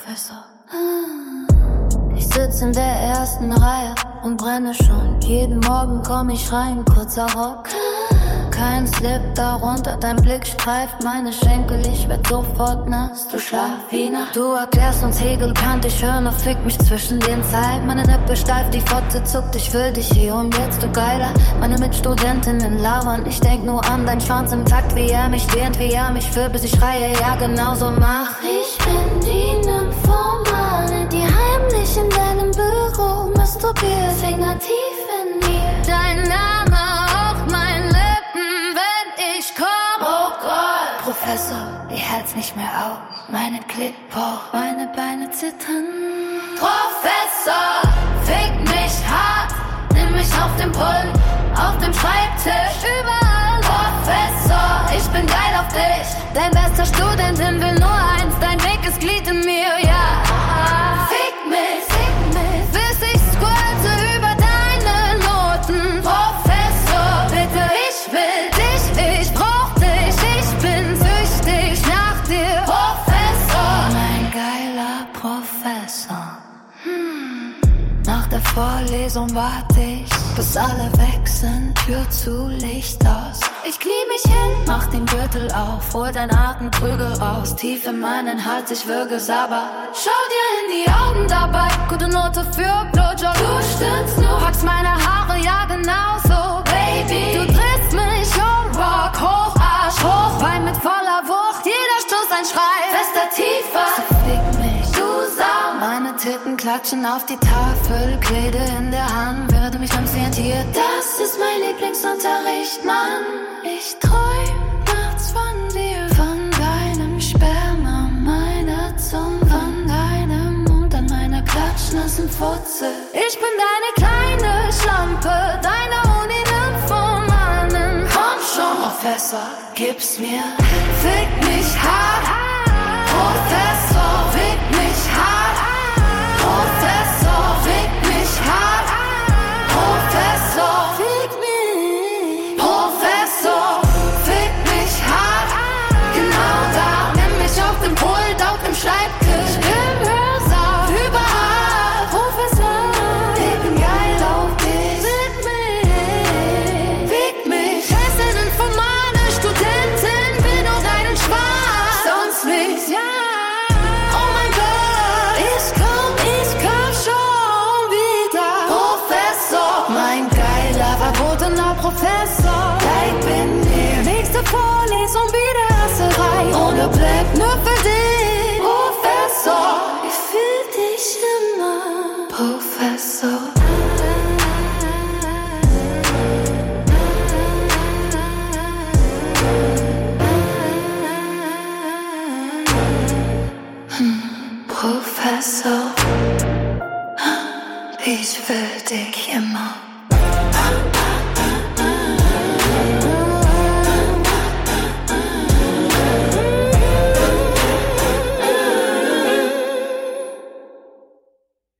Professor. Ich sitz in der ersten Reihe und brenne schon. Jeden Morgen komm ich rein, kurzer Rock. Kein Slip darunter, dein Blick streift meine Schenkel. Ich werd sofort nass, du Schlafiner. Du erklärst uns Hegel, Kant, ich hör nur fick mich zwischen den Zeilen. Meine Nippel steif, die Fotze zuckt, ich will dich hier und jetzt, du Geiler. Meine Mitstudentinnen labern, ich denk nur an dein Schwanz im Takt. Wie er mich dehnt, wie er mich fühlt, bis ich schreie, ja genauso mach. Ich bin die Nymphomane, die heimlich in deinem Büro masturbiert, Finger tief in mir. Dein Name auf mein Lippen, wenn ich komm. Oh Gott, Professor, ihr Herz nicht mehr auf, meine Klick pocht, meine Beine zittern. Professor, fick mich hart, nimm mich auf dem Pult, auf dem Schreibtisch, überall. Professor, ich bin geil auf dich, dein bester Studentin will nur eins, dein dickes Glied in mir, ja. Fick mich, bis ich squirt über deine Noten. Professor, bitte, ich will dich, ich brauch dich, ich bin süchtig nach dir. Professor, mein geiler Professor. Nach der Vorlesung warte ich, bis alle weg sind, Tür zu, Licht aus. Ich knie mich hin, mach den Gürtel auf, hol dein Atemprügel raus, tief in meinen Hals, ich würge Sabber. Schau dir in die Augen dabei, gute Note für Blowjob. Du stimmst nur, packst meine Haare, ja genau so, Baby. Du drehst mich um, Rock hoch, Arsch hoch, Bein mit voller Wucht, jeder Stoß ein Schrei, fester, tiefer. So fick mich, du Sau. Meine Titten klatschen auf die Tafel, Klede in der Hand, werde mich ambientiert. Das ist mein Lieblingsunterricht, Mann. Ich träum nachts von dir, von deinem Sperma, meiner Zunge, von deinem Mund an meiner klatschnassen Fotze. Ich bin deine kleine Schlampe, deine Uni-Nymphomanen. Komm schon, Professor, gib's mir, fick mich hart.